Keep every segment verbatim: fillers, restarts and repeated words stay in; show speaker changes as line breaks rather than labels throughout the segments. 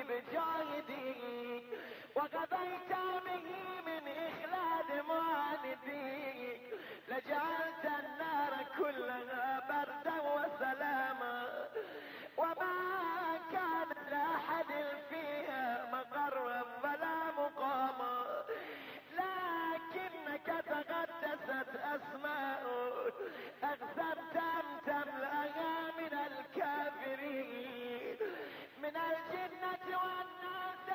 بجاهدي وقضيت به من إخلاد معاندي لجعلت النار كلها بردا وسلاما وما كان لأحد فيها مقرا ولا مقاما لكنك تقدست أسماؤك أقسمت أن تملأها من الكافرين من الجنة والناس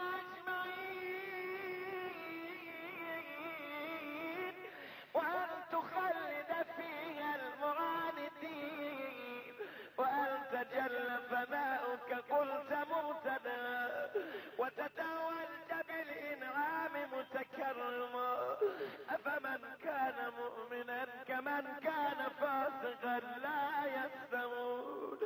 أجمعين وأن تخلد فيها المعاندين وأنت جل ثناؤك قلت مبتدا وتتولد بالإنعام متكرما أفمن كان مؤمنا كمن كان فاسقا لا يستوون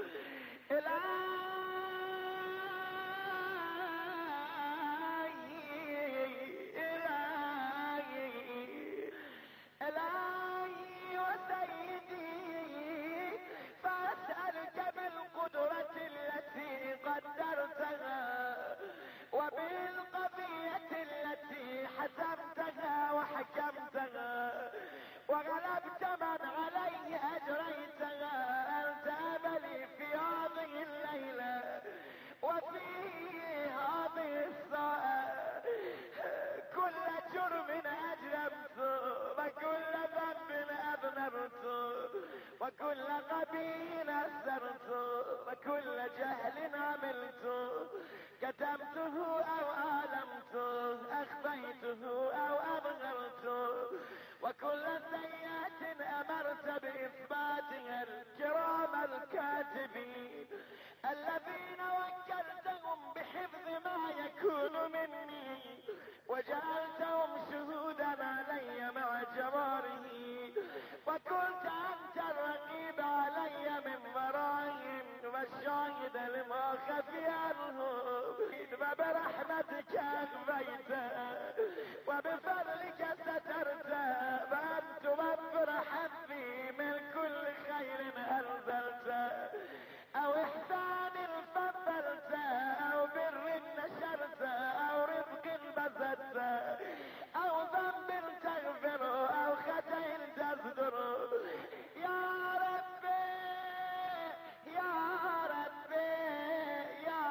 إلهي وسيدي فأسألك بالقدرة التي قدرتها وبالقضية التي حسمتها وحكمتها وغلبت من عليه أجريتها أن تاب لي في هذه الليلة وفي هذه الساعة كل جرم أجرمته وكل ذنب أذنبته وكل قبيل أسرته وكل جهل عملته كتمته أو آلمته أخفيته أو أظهرته وكل سيئة أمرت بإثباتها الكرام الكاتبين الذين وكلتهم بحفظ ما يكون مني وجعلتهم شهودا علي مع جواره وكنت أنت الرقيب علي من ورائهم والشاهد لما خفي عنهم فبرحمتك أخفيت وبفضلك سترت وأن توفر حظي من كل خير أنزلت أو إحسان فضلت أو بر نشرت أو رزق بذلت أو ذنب تغفر أو خطأ تصدر يا ربي يا ربي يا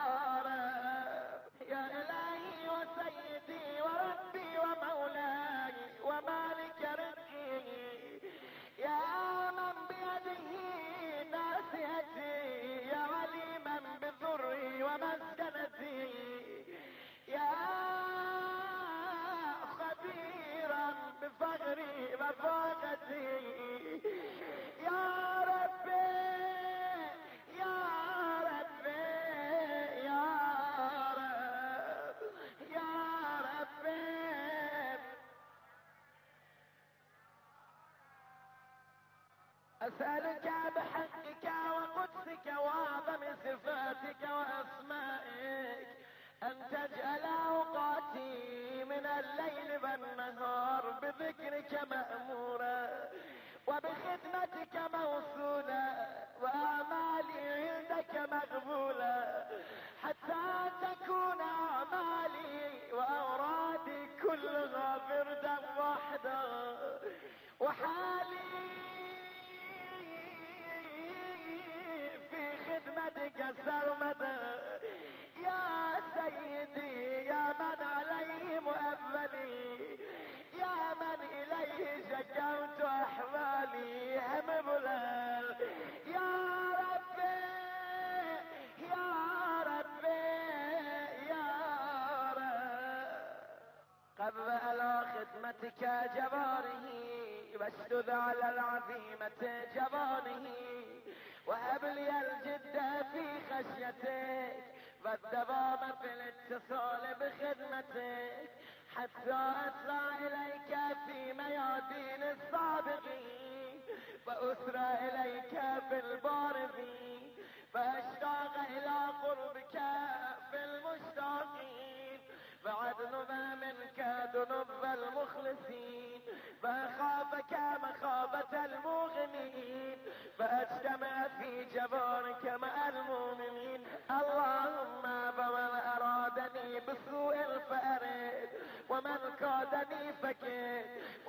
رب يا إلهي وسيدي وربي ومولاي ومالك رزقي يا من بيده ناصيتي يا عليما بضري ومسكنتي يا خبيرا بفقري وفاقتي يا ربي يا ربي يا رب يا ربي أسألك بحقك وقدسك وأعظم صفاتك وأسمائك أن تجعل أوقاتي من الليل والنهار بذكرك مأمورا وبخدمتك موصولا وأعمالي عندك مقبولا حتى تكون أعمالي وأورادي كلها فردا واحدا وحالي في خدمتك سرمدا يا سيدي يا من عليه مؤملي يا من إليه شكوت أحوالي هم بلال يا ربي يا ربي يا رب قبل على خدمتك جباره واشدد على العظيمة جبانه وهب لي الجد في خشيتك والدوام في الاتصال بخدمتك حتى أسرع إليك في ميادين السابقين وأسرع إليك في البارزين فأشتاق إلى قربك في المشتاقين فعدل ما منك ذنوب المخلصين فأخافك مخافة المغنين فأجتمع في جبارك مع المؤمنين اللهم فمن أراد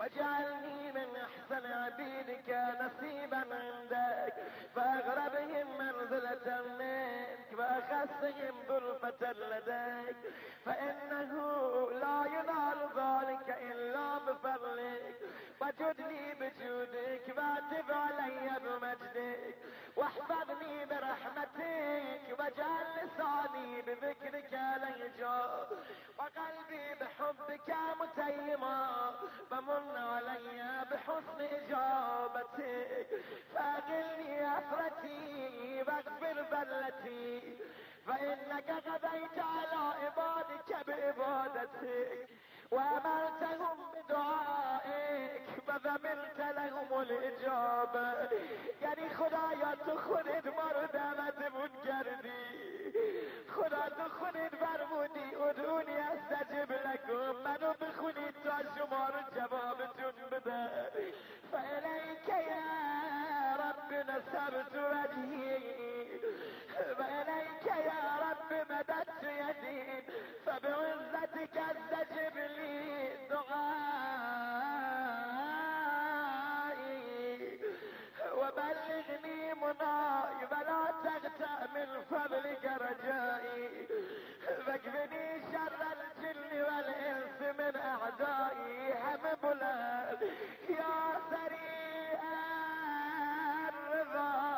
واجعلني من احسن عبيدك نصيبا عندك، فاغربهم منزلة منك، فاخسهم ظلفة لديك، فانه لا ينال ذلك الا بفضلك، وجدني بجودك، واتب علي بمجدك، واحفظني برحمتك، واجعل لساني بذكرك ليجا، وقلبي بحبك متيما، ومن علي بحسن اجابتك، فاقلني اثرتي واغفر ذلتي، فانك غديت على عبادك بإبادتك، وامرتهم بدعائك وضمنت لهم الاجابه. یعنی خدایا تو خودت ما رو دعوتمون کردی، خدا تو خودت فرمودی ادعونی استجب لکم، منو بخونید تا شما رو جوابتون بده. فالیک یا رب نصبت وجهی والیک یا رب مددت یدی، فبعزتك استجب لي دعائي، وبلغني مناي ولا تغتأ من فضلك رجائي، واكفني شر الجن والانس من اعدائي، حمد لك يا سريع الرضا.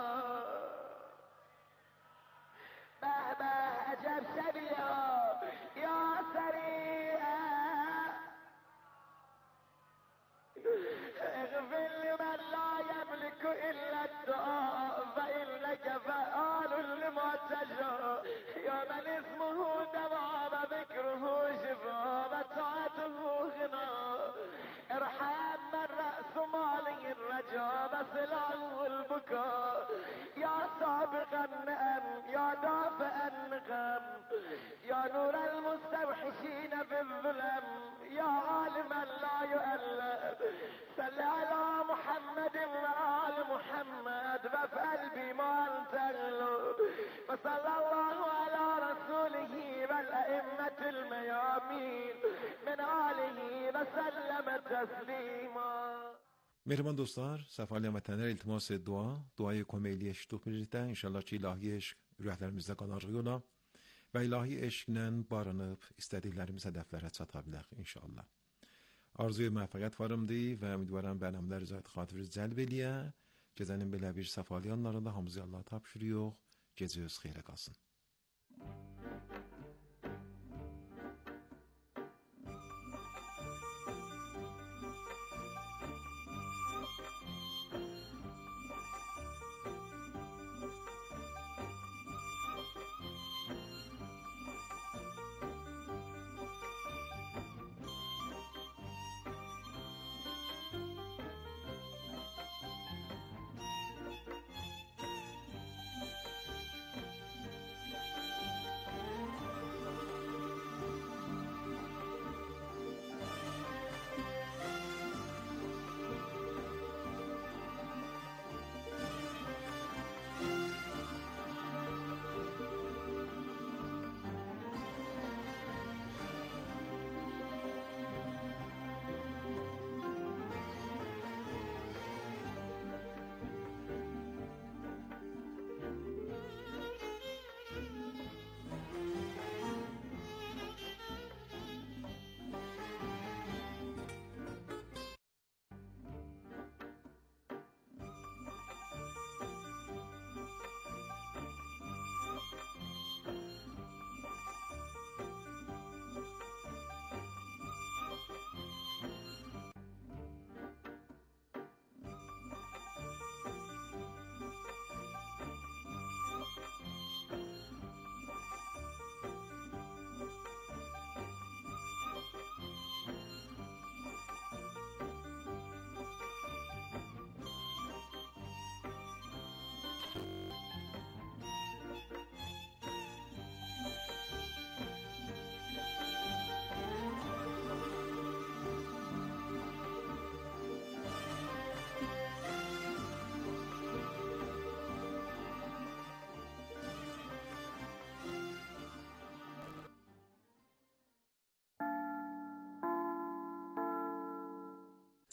مهما عجب سبيا يا سريع، اغفر لمن لا يملك الا الدعاء، فانك فعال لما تشاء، يا من اسمه دواء وذكره شفاء وطاعته غنى، ارحم من رأس ماله الرجاء وسلعه البكاء، يا سابق النعم يا دافع النقم، يا نور المستوحشين في الظلم، يا عالما لا يؤلم، صل على محمد وآل محمد وافعل بما انت اغلب، وصلى الله على رسوله والأئمة الميامين من آله وسلم تسلیما.
مهربان dostlar, Səfa Ləmətənlər iltimas dua, duayı köməkliyə şituq birlikdə. İnşallah ki, ilahi eşq ürəklərimizdə qalarıq yola və ilahi eşqlə barınıb istədiklərimiz hədəflərə çata bilək inşallah. Arzuya müvəffəqiyyət varımdır və ümidvaram bənəmlər rızayət xatiriniz cəlb eləyə. Gecənin belə bir səfalı yanlarında hamıza Allah tapşırıyor. Gecə öz xeyrə qalsın.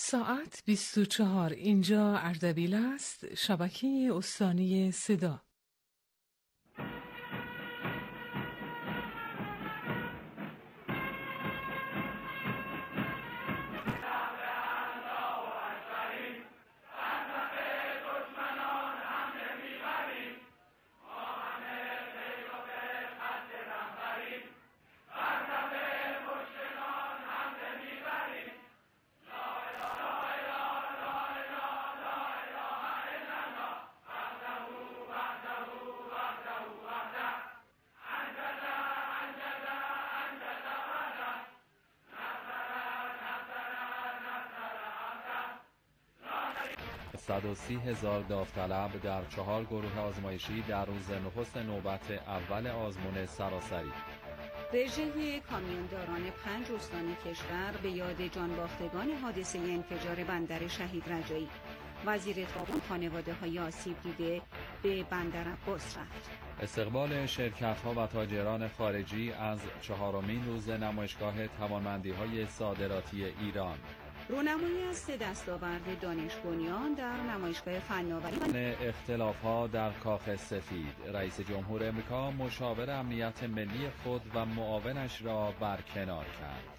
ساعت بیست و چهار. اینجا اردبیل است، شبکه استانی صدا.
صد و سی هزار داوطلب در چهار گروه آزمایشی در روز نخست نوبت اول آزمون سراسری.
رژه کامیونداران پنج استان کشور به یاد جانباختگان حادثه انفجار بندر شهید رجایی. وزیر تعاون خانواده‌های آسیب دیده به بندر عباس رفت.
استقبال شرکت‌ها و تاجران خارجی از چهارمین روز نمایشگاه توانمندی‌های صادراتی ایران.
رونمایی از سه دستاورد دانش بنیان در نمایشگاه فناوری.
اختلاف‌ها در کاخ سفید. رئیس جمهور امریکا مشاور امنیت ملی خود و معاونش را برکنار کرد.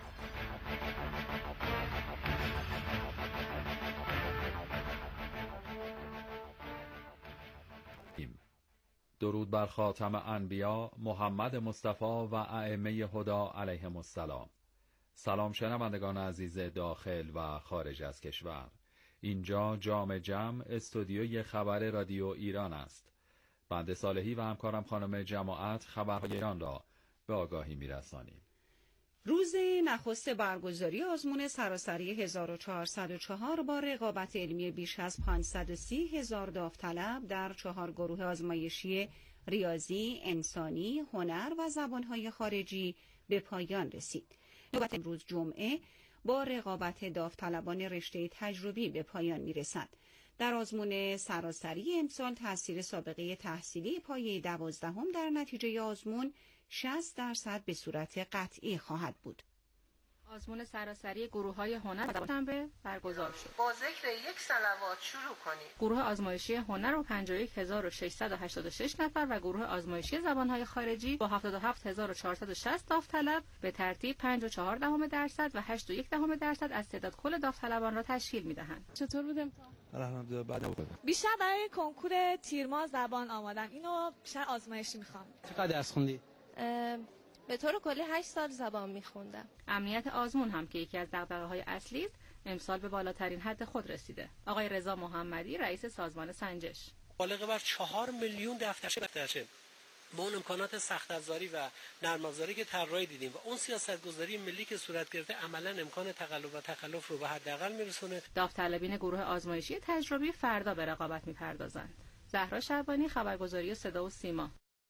درود بر خاتم انبیا محمد مصطفی و ائمه هدا علیهم السلام. سلام شنوندگان عزیز داخل و خارج از کشور. اینجا جام جم استودیوی خبر رادیو ایران است. بنده صالحی و همکارم خانم جماعت خبرهای ایران را به آگاهی می‌رسانیم.
روز نخست برگزاری آزمون سراسری هزار و چهارصد و چهار با رقابت علمی بیش از پانصد و سی هزار داوطلب در چهار گروه آزمایشی ریاضی، انسانی، هنر و زبانهای خارجی به پایان رسید. نوبت امروز جمعه با رقابت داوطلبان رشته تجربی به پایان میرسد. در آزمون سراسری امسال تاثیر سابقه تحصیلی پایه دوازدهم در نتیجه آزمون شصت درصد به صورت قطعی خواهد بود.
آزمون سراسری گروه‌های هنر و شنبه برگزار شد.
با ذکر یک صلوات شروع کنید.
گروه آزمایشی هنر با پنجاه و یک هزار و ششصد و هشتاد و شش نفر و گروه آزمایشی زبان‌های خارجی با هفتاد و هفت هزار و چهارصد و شصت داوطلب به ترتیب پنج و چهار دهم درصد و هشت و یک دهم درصد از تعداد کل داوطلبان را تشکیل می‌دهند.
چطور بود امتحان؟
الحمدلله بعد بود.
بیشتر برای کنکور تیرماه زبان آمادم. اینو بیشتر آزمایشی می‌خوام.
چقدر درس خوندی؟
به طور کلی هشت سال زبان میخوندم.
امنیت آزمون هم که یکی از دغدغه‌های اصلی است، امسال به بالاترین حد خود رسیده. آقای رضا محمدی رئیس سازمان سنجش.
بالغ بر چهار میلیون دفترچه دفترچه با اون امکانات سخت افزاری و نرم افزاری که طراحی دیدیم و اون سیاست‌گذاری ملی که صورت گرفته عملاً امکان تقلب و تخلف رو به حداقل میرسونه.
داوطلبین گروه آزمایشی تجربی فردا به رقابت میپردازند. زهرا شعبانی، خبرگزاری صدا و سیما.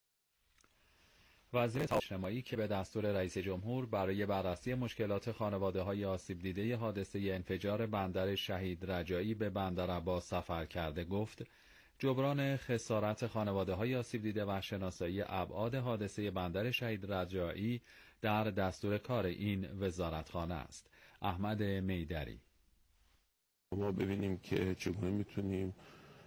وزیر اجتماعی که به دستور رئیس جمهور برای بررسی مشکلات خانواده‌های آسیب دیده حادثه انفجار بندر شهید رجایی به بندر عباس سفر کرده گفت جبران خسارت خانواده‌های آسیب دیده و شناسایی ابعاد حادثه بندر شهید رجایی در دستور کار این وزارتخانه است. احمد میدری:
ما ببینیم که چگونه میتونیم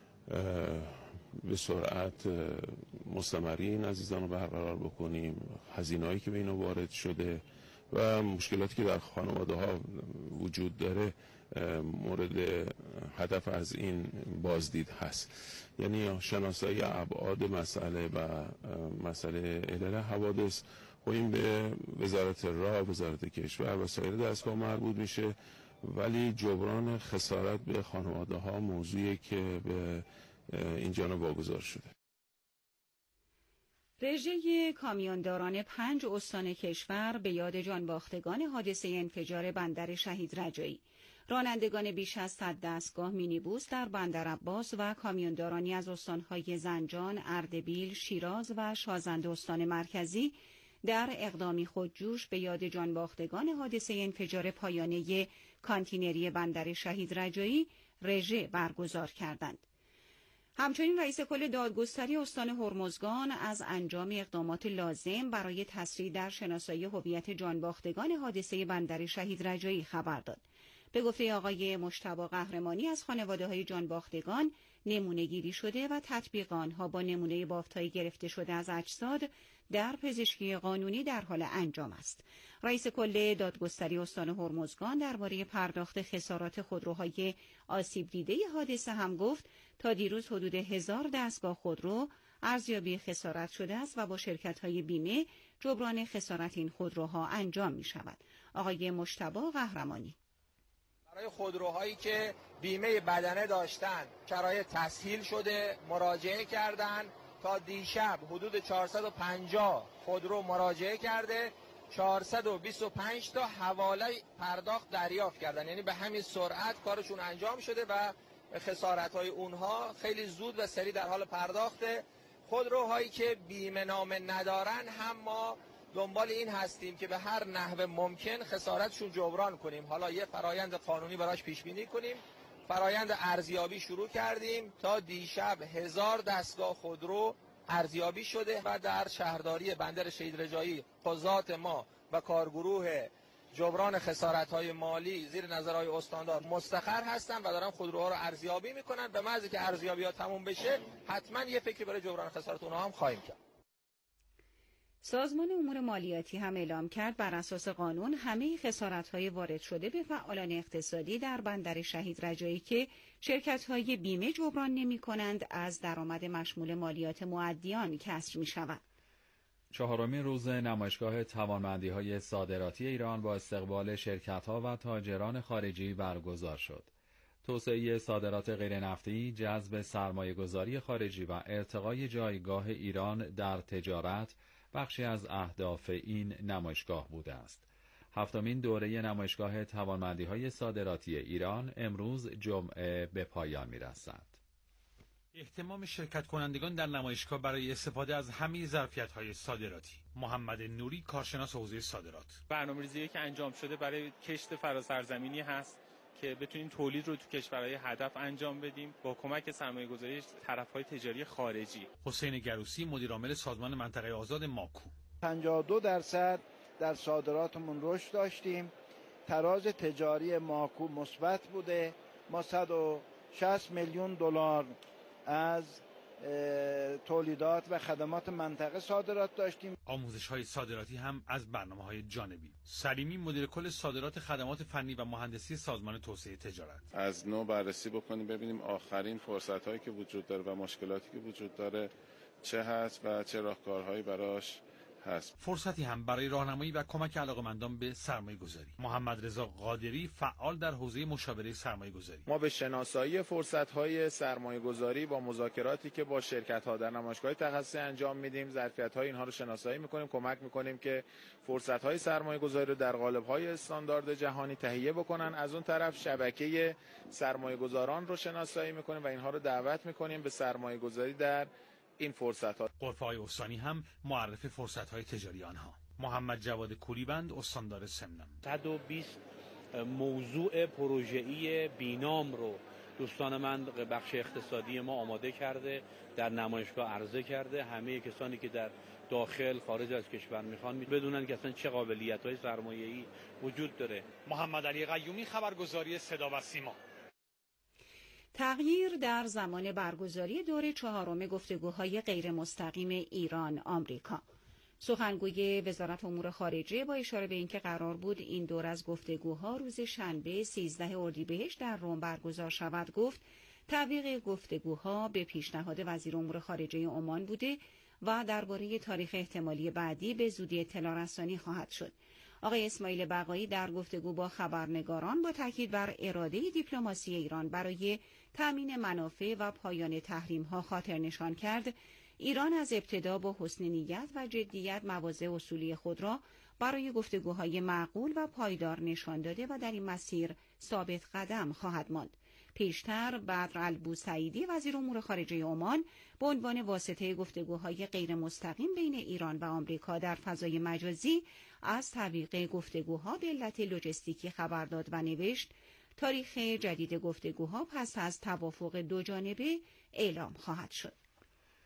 به سرعت مستمری این عزیزان رو برقرار بکنیم، هزینه‌هایی که به اینا وارد شده و مشکلاتی که در خانواده ها وجود داره مورد هدف از این بازدید هست. یعنی شناسایی ابعاد مسئله و مسئله علل حوادث و این به وزارت راه، وزارت کشور و سایر دستگاه مربوط میشه، ولی جبران خسارت به خانواده ها موضوعی که به این جانب واگذار شده.
رژه کامیونداران پنج استان کشور به یاد جانباختگان حادثه انفجار بندر شهید رجایی. رانندگان بیش از صد دستگاه مینیبوس در بندر عباس و کامیوندارانی از استانهای زنجان، اردبیل، شیراز و شازند استان مرکزی در اقدامی خودجوش به یاد جانباختگان حادثه انفجار پایانه کانتینری بندر شهید رجایی رژه برگزار کردند. همچنین رئیس کل دادگستری استان هرمزگان از انجام اقدامات لازم برای تسریع در شناسایی هویت جانباختگان حادثه بندر شهید رجایی خبر داد. به به گفته آقای مجتبی قهرمانی از خانواده‌های جانباختگان نمونه گیری شده و تطبیق آنها با نمونه بافت‌های گرفته شده از اجساد در پزشکی قانونی در حال انجام است. رئیس کل دادگستری استان هرمزگان درباره پرداخت خسارات خودروهای آسیب دیده حادثه هم گفت تا دیروز حدود هزار دستگاه خودرو ارزیابی خسارت شده است و با شرکت‌های بیمه جبران خسارت این خودروها انجام می‌شود. آقای مجتبی قهرمانی
برای خودروهایی که بیمه بدنه داشتن شرایط تسهیل شده مراجعه کردن. تا دیشب حدود چهارصد و پنجاه خودرو مراجعه کرده، چهارصد و بیست و پنج تا حواله پرداخت دریافت کردن، یعنی به همین سرعت کارشون انجام شده و خسارت‌های اونها خیلی زود و سریع در حال پرداخته. خودروهایی که بیمه نامه ندارن هم ما دنبال این هستیم که به هر نحو ممکن خسارتشون جبران کنیم. حالا یه فرایند قانونی براش پیش بینی کنیم. فرایند ارزیابی شروع کردیم. تا دیشب هزار دستگاه خودرو ارزیابی شده و در شهرداری بندر شهید رجایی قضات ما و کارگروه جبران خسارت‌های مالی زیر نظرهای استاندار مستقر هستن و دارن خودروها رو ارزیابی میکنن. به محض که ارزیابی‌ها تموم بشه حتما یه فکری برای جبران خسارت اونها هم خواهیم کرد.
سازمان امور مالیاتی هم اعلام کرد بر اساس قانون همه خسارت‌های وارد شده به فعالان اقتصادی در بندر شهید رجایی که شرکت‌های بیمه جبران نمی‌کنند از درآمد مشمول مالیات مؤدیان کسر می‌شود.
چهارمین روز نمایشگاه توانمندی‌های صادراتی ایران با استقبال شرکت‌ها و تاجران خارجی برگزار شد. توسعه صادرات غیرنفتی، جذب سرمایه‌گذاری خارجی و ارتقای جایگاه ایران در تجارت بخشی از اهداف این نمایشگاه بوده است. هفتمین دوره نمایشگاه توانمندی‌های صادراتی ایران امروز جمعه به پایان می‌رسد.
اهتمام شرکت کنندگان در نمایشگاه برای استفاده از همه ظرفیت‌های صادراتی. محمد نوری، کارشناس حوزه صادرات:
برنامه‌ریزی که انجام شده برای کشت فراسرزمینی هست که بتونیم تولید رو تو کشورهای هدف انجام بدیم با کمک سرمایه‌گذاری طرف‌های تجاری خارجی.
حسین گروسی، مدیر عامل سازمان منطقه آزاد ماکو:
پنجاه و دو درصد در صادراتمون رشد داشتیم. تراز تجاری ماکو مثبت بوده. ما صد و شصت میلیون دلار از تولیدات و خدمات منطقه صادرات داشتیم.
آموزش‌های صادراتی هم از برنامه‌های جانبی. سلیمی، مدیر کل صادرات خدمات فنی و مهندسی سازمان توسعه تجارت:
از نو بررسی بکنیم ببینیم آخرین فرصت‌هایی که وجود داره و مشکلاتی که وجود داره چه هست و چه راهکارهایی براش هست.
فرصتی هم برای راهنمایی و کمک علاقه‌مندان به سرمایه‌گذاری. محمد رضا قادری، فعال در حوزه مشاوره سرمایه‌گذاری:
ما به شناسایی فرصت‌های سرمایه‌گذاری با مذاکراتی که با شرکت‌ها در نمایشگاه تخصصی انجام میدیم، ظرفیت‌های اینها رو شناسایی می‌کنیم، کمک می‌کنیم که فرصت‌های سرمایه‌گذاری رو در قالب‌های استاندارد جهانی تهیه بکنن. از اون طرف شبکه سرمایه‌گذاران رو شناسایی می‌کنیم و اینها رو دعوت می‌کنیم به سرمایه‌گذاری در این فرصت‌ها.
غرفه‌های استانی هم معرف فرصت‌های تجاری آنها. محمد جواد کولیبند، استاندار سمنان:
صد و بیست موضوع پروژه‌ای بینام رو دوستان من بخش اقتصادی ما آماده کرده، در نمایشگاه عرضه کرده. همه کسانی که در داخل خارج از کشور میخوان بدونن که اصلا چه قابلیت‌های سرمایه‌ای وجود داره.
محمد علی قیومی، خبرگزاری صدا و سیما:
تغییر در زمان برگزاری دور چهارم گفتگوهای غیر مستقیم ایران آمریکا. سخنگوی وزارت امور خارجه با اشاره به اینکه قرار بود این دور از گفتگوها روز شنبه سیزده اردیبهشت در روم برگزار شود گفت تعویق گفتگوها به پیشنهاد وزیر امور خارجه عمان بوده و درباره تاریخ احتمالی بعدی به زودی اطلاع رسانی خواهد شد. آقای اسماعیل بقایی در گفتگو با خبرنگاران با تاکید بر اراده دیپلماسی ایران برای تامین منافع و پایان تحریم‌ها خاطر نشان کرد ایران از ابتدا با حسن نیت و جدیت مواضع اصولی خود را برای گفتگوهای معقول و پایدار نشان داده و در این مسیر ثابت قدم خواهد ماند. پیشتر بدر البوسعیدی وزیر امور خارجه عمان به عنوان واسطه گفتگوهای غیر مستقیم بین ایران و آمریکا در فضای مجازی از تعویق گفتگوها به علت لوجستیکی خبر داد و نوشت تاریخ جدید گفتگوها پس از توافق دو جانبه اعلام خواهد شد.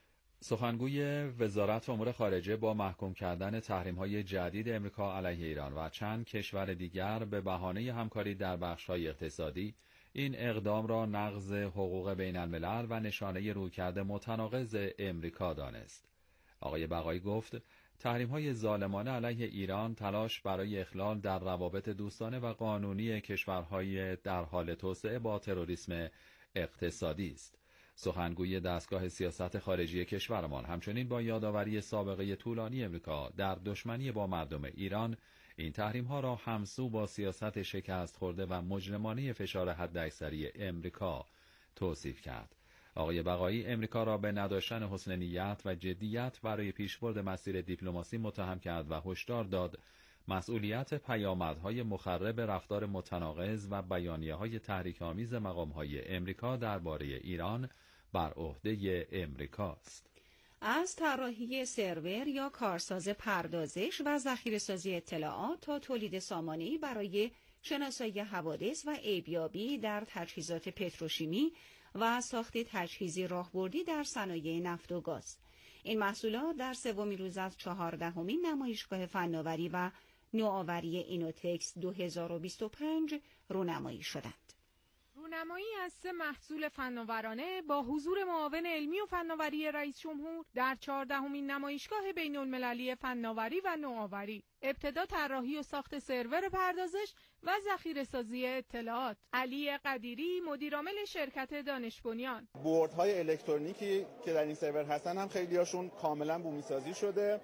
سخنگوی وزارت امور خارجه با محکوم کردن تحریم‌های جدید امریکا علیه ایران و چند کشور دیگر به بهانه همکاری در بخش‌های اقتصادی این اقدام را نقض حقوق بین الملل و نشانه رویکرد متناقض امریکا دانست. آقای بقایی گفت تحریم‌های ظالمانه علیه ایران تلاش برای اخلال در روابط دوستانه و قانونی کشورهای در حال توسعه با تروریسم اقتصادی است. سخنگوی دستگاه سیاست خارجی کشورمان همچنین با یادآوری سابقه طولانی امریکا در دشمنی با مردم ایران این تحریم‌ها را همسو با سیاست شکست خورده و مجرمانه فشار حداکثری امریکا توصیف کرد. آقای بقایی امریکا را به نداشتن حسن نیت و جدیت برای پیشبرد مسیر دیپلماسی متهم کرد و هشدار داد مسئولیت پیامدهای مخرب رفتار متناقض و بیانیه‌های تحریک‌آمیز مقام‌های امریکا درباره ایران بر عهده امریکاست.
از طراحی سرور یا کارساز پردازش و ذخیره‌سازی اطلاعات تا تولید سامانه‌ای برای شناسایی حوادث و عیبیابی در تجهیزات پتروشیمی و ساخت تجهیزی راهبردی در صنایع نفت و گاز. این محصولات در سومین روز از چهاردهمین نمایشگاه فناوری و نوآوری اینوتکس دو هزار و بیست و پنج رونمایی شدند.
رونمایی از سه محصول فناورانه با حضور معاون علمی و فناوری رئیس جمهور در چهاردهمین نمایشگاه بین المللی فناوری و نوآوری. ابتدا طراحی و ساخت سرور پردازش و ذخیره‌سازی اطلاعات. علی قدیری مدیرعامل شرکت دانش بنیان:
بوردهای الکترونیکی که در این سرور هستن هم خیلیاشون کاملا بومی سازی شده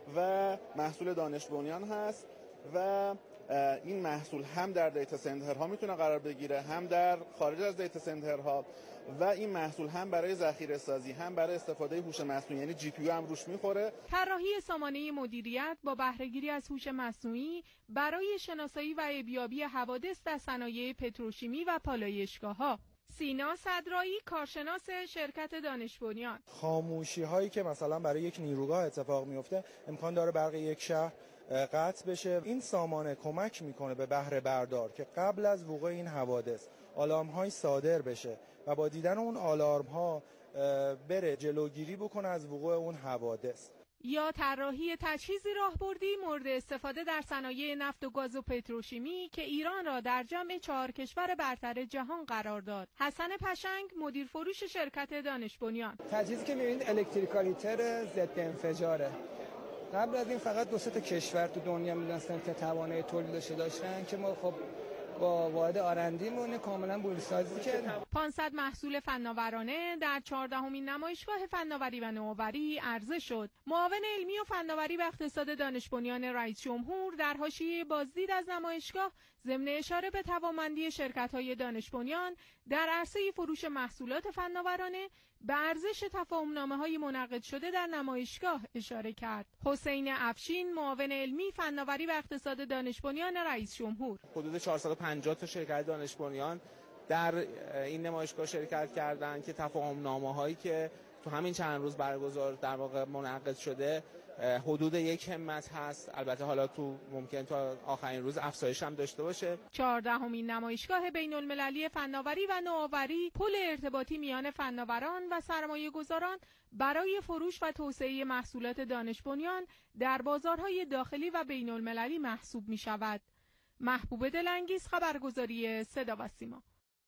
و محصول دانش بنیان هست و این محصول هم در دیتا سنترها میتونه قرار بگیره هم در خارج از دیتا سنترها و این محصول هم برای ذخیره سازی هم برای استفاده هوش مصنوعی یعنی جی پی یو هم روش میخوره.
طراحی سامانه مدیریت با بهره گیری از هوش مصنوعی برای شناسایی و عیبیابی حوادث در صنایع پتروشیمی و پالایشگاه‌ها. سینا صدرایی کارشناس شرکت دانش بنیان:
خاموشی هایی که مثلا برای یک نیروگاه اتفاق میفته امکان داره برق یک شهر قطع بشه. این سامانه کمک میکنه به بهره بردار که قبل از وقوع این حوادث آلارم های صادر بشه و با دیدن اون آلارم ها بره جلوگیری بکنه از وقوع اون حوادث.
یا طراحی تجهیزی راهبردی مورد استفاده در صنایع نفت و گاز و پتروشیمی که ایران را در جمع چهار کشور برتر جهان قرار داد. حسن پشنگ مدیر فروش شرکت دانش بنیان:
تجهیزی که می‌بینید الکتریکالیتر ضد انفجاره. قبل از این فقط دو سه تا کشور تو دنیا می‌دونستن که توانایی تولیدش داشتن که ما خب با وارد آرندیمون کاملا بومی‌سازی کردیم.
پانصد محصول فناورانه در چهاردهمین نمایشگاه فناوری و نوآوری عرضه شد. معاون علمی و فناوری و اقتصاد دانش بنیان رئیس جمهور در حاشیه بازدید از نمایشگاه ضمن اشاره به توانمندی شرکت‌های دانش بنیان در عرصه فروش محصولات فناورانه به ارزش تفاهم‌نامه‌های منعقد شده در نمایشگاه اشاره کرد. حسین افشین معاون علمی فناوری و اقتصاد دانش بنیان رئیس جمهور:
حدود چهارصد و پنجاه تا شرکت دانش بنیان در این نمایشگاه شرکت کردند که تفاهم‌نامه‌هایی که تو همین چند روز برگزار در واقع منعقد شده حدود یک همت هست. البته حالا تو ممکن تا آخرین روز افزایش هم داشته باشه.
چهاردهمین نمایشگاه بین المللی فناوری و نوآوری پل ارتباطی میان فناوران و سرمایه گذاران برای فروش و توسعه محصولات دانش بنیان در بازارهای داخلی و بین المللی محسوب می شود. محبوب دلانگیز، خبرگزاری صدا و سیما.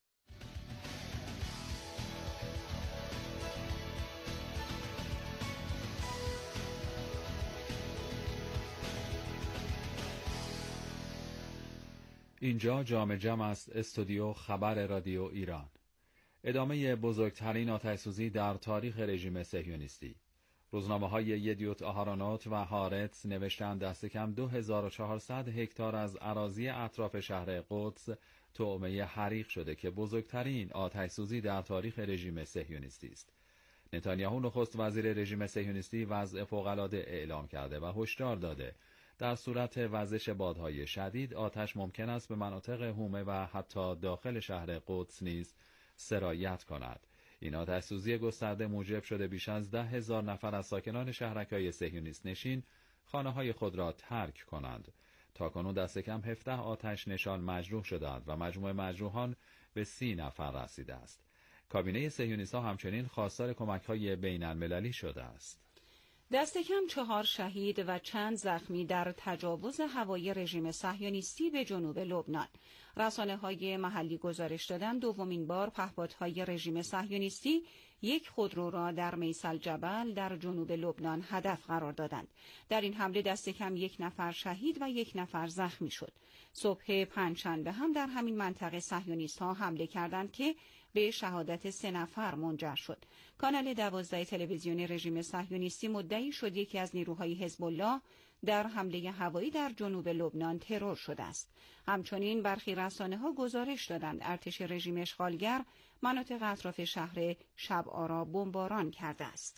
اینجا جام جم است، استودیو خبر رادیو ایران. ادامه بزرگترین آتش‌سوزی در تاریخ رژیم صهیونیستی. روزنامه‌های یدیوت آهارونوت و هارتز نوشتند دست کم دو هزار و چهارصد هکتار از اراضی اطراف شهر قدس طعمه حریق شده که بزرگترین آتش‌سوزی در تاریخ رژیم صهیونیستی است. نتانیاهو نخست وزیر رژیم صهیونیستی وضع فوق‌العاده اعلام کرده و هشدار داده در صورت وزش بادهای شدید آتش ممکن است به مناطق حومه و حتی داخل شهر قدس نیز سرایت کند. این آتش‌سوزی گسترده موجب شده بیش از ده هزار نفر از ساکنان شهرک‌های صهیونیست نشین خانه‌های خود را ترک کنند. تاکنون دست کم هفده آتش نشان مجروح شدند و مجموع مجروحان به سی نفر رسیده است. کابینه صهیونیست‌ها همچنین خواستار کمک‌های بین‌المللی شده است.
دست کم چهار شهید و چند زخمی در تجاوز هوایی رژیم صهیونیستی به جنوب لبنان. رسانه‌های محلی گزارش دادند دومین بار پهپادهای رژیم صهیونیستی یک خودرو را در میسل جبل در جنوب لبنان هدف قرار دادند. در این حمله دست کم یک نفر شهید و یک نفر زخمی شد. صبح پنجشنبه هم در همین منطقه صهیونیست‌ها حمله کردند که به شهادت سه نفر منجر شد. کانال دوازده تلویزیون رژیم صهیونیستی مدعی شد یکی از نیروهای حزب الله در حمله هوایی در جنوب لبنان ترور شده است. همچنین برخی رسانه‌ها گزارش دادند ارتش رژیم اشغالگر مناطق اطراف شهر شب‌آرا بمباران کرده است.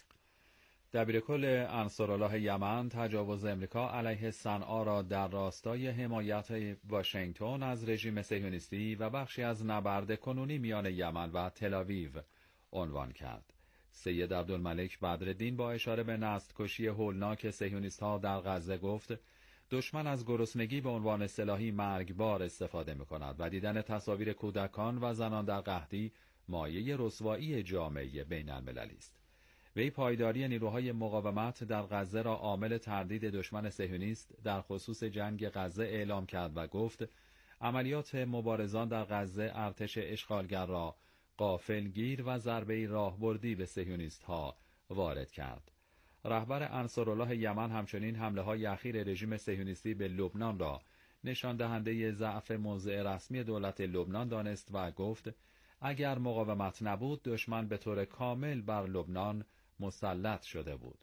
دبیرکل انصارالله یمن تجاوز امریکا علیه صنعا را در راستای حمایت واشنگتن از رژیم صهیونیستی و بخشی از نبرد کنونی میان یمن و تل‌آویو عنوان کرد. سید عبدالملک بدرالدین با اشاره به نسل‌کشی هولناک صهیونیست‌ها در غزه گفت دشمن از گرسنگی به عنوان سلاحی مرگبار استفاده می‌کند و دیدن تصاویر کودکان و زنان در قحطی مایه رسوایی جامعه بین‌المللی است. وی پایداری نیروهای مقاومت در غزه را عامل تردید دشمن صهیونیست در خصوص جنگ غزه اعلام کرد و گفت عملیات مبارزان در غزه ارتش اشغالگر را غافلگیر و ضربه‌ای راهبردی به صهیونیست‌ها وارد کرد. رهبر انصارالله یمن همچنین حمله‌های اخیر رژیم صهیونیستی به لبنان را نشان دهنده ضعف موضع رسمی دولت لبنان دانست و گفت اگر مقاومت نبود دشمن به طور کامل بر لبنان مسلط شده بود.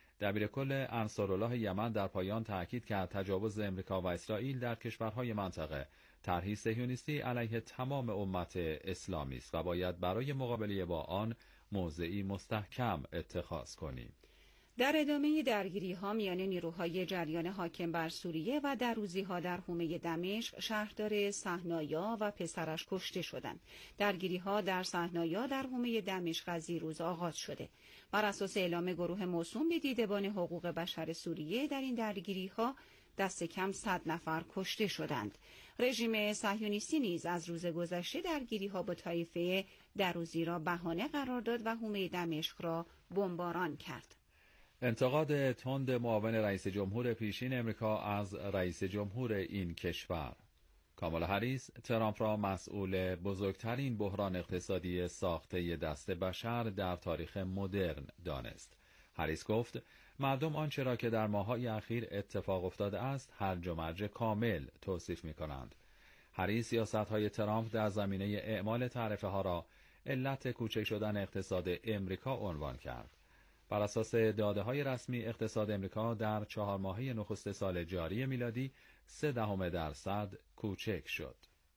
دبیرکل انصارالله یمن در پایان تأکید کرد تجاوز امریکا و اسرائیل در کشورهای منطقه طرحی صهیونیستی علیه تمام امت اسلامی است و باید برای مقابله با آن موضعی مستحکم اتخاذ کنیم.
در ادامه درگیری‌ها میان نیروهای جریان حاکم بر سوریه و دروزی‌ها در حومه دمشق شهردار صهنایا و پسرش کشته شدند. درگیری‌ها در صهنایا در حومه دمشق از دیروز آغاز شده. بر اساس اعلام گروه موسوم به دیدبان حقوق بشر سوریه در این درگیری‌ها دست کم صد نفر کشته شدند. رژیم صهیونیستی نیز از روز گذشته درگیری‌ها با طایفه دروزی را بهانه قرار داد و حومه دمشق را بمباران کرد.
انتقاد تند معاون رئیس جمهور پیشین امریکا از رئیس جمهور این کشور. کامالا هریس ترامپ را مسئول بزرگترین بحران اقتصادی ساخته دست بشر در تاریخ مدرن دانست. هریس گفت مردم آنچه را که در ماه‌های اخیر اتفاق افتاده است هرج و مرج کامل توصیف می کنند. هریس سیاست‌های ترامپ در زمینه اعمال تعرفه ها را علت کوچک شدن اقتصاد امریکا عنوان کرد. بر اساس داده‌های رسمی اقتصاد امریکا در چهار ماهه نخست سال جاری میلادی سه دهم درصد کوچک شد.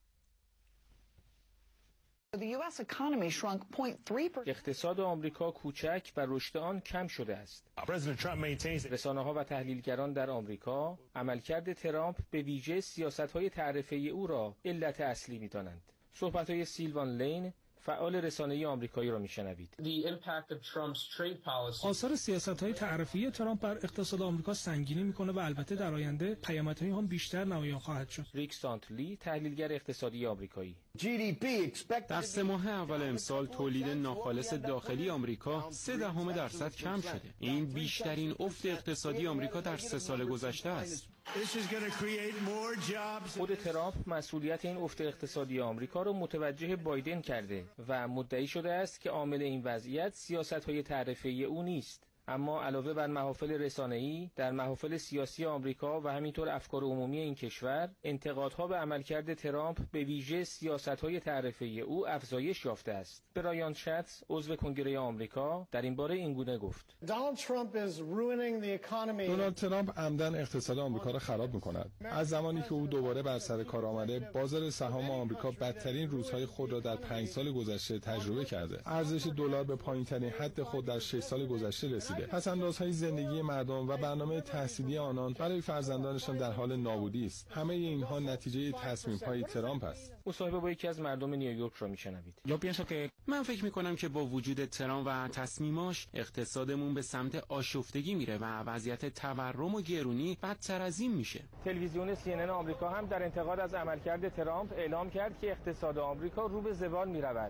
اقتصاد آمریکا کوچک و رشد آن کم شده است. رسانه‌ها و تحلیلگران در آمریکا عملکرد ترامپ به ویژه سیاست‌های تعرفه‌ای او را علت اصلی می‌دانند. صحبت‌های سیلوان لین فعال رسانه‌ای آمریکایی را میشنوید.
آثار سیاست‌های تعرفه‌ای ترامپ بر اقتصاد آمریکا سنگینی می‌کنه و البته در آینده پیامدهای هم بیشتر نمایان خواهد شد.
ریک سانتلی تحلیلگر اقتصادی آمریکایی:
در سه ماه اول امسال تولید ناخالص داخلی آمریکا سه دهم درصد کم شده. این بیشترین افت اقتصادی آمریکا در سه سال گذشته است.
خود ترامپ مسئولیت این افت اقتصادی آمریکا را متوجه بایدن کرده و مدعی شده است که عامل این وضعیت سیاست‌های تعرفه‌ای او نیست. اما علاوه بر محافل رسانه‌ای، در محافل سیاسی آمریکا و همینطور افکار عمومی این کشور، انتقادها به عملکرد ترامپ به ویژه سیاست‌های تعرفه‌ای او افزایش یافته است. برایان شتس، عضو کنگره آمریکا، در این باره اینگونه گفت:
دونالد ترامپ عمدن اقتصاد آمریکا را خراب می‌کند. از زمانی که او دوباره بر سر کار آمده، بازار سهام آمریکا بدترین روزهای خود را در پنج سال گذشته تجربه کرده. ارزش دلار به پایین‌ترین حد خود در شش سال گذشته رسید. پس‌اندازهای زندگی مردم و برنامه تحصیلی آنان برای فرزندانشان در حال نابودی است. همه اینها نتیجه تصمیم‌های ترامپ است.
مصاحبه با یکی از مردم نیویورک را میشنوید.
من فکر می‌کنم که با وجود ترامپ و تصمیماش اقتصادمون به سمت آشفتگی میره و وضعیت تورم و گرونی بدتر از این میشه.
تلویزیون سی ان ان آمریکا هم در انتقاد از عملکرد ترامپ اعلام کرد که اقتصاد آمریکا رو به زوال میرود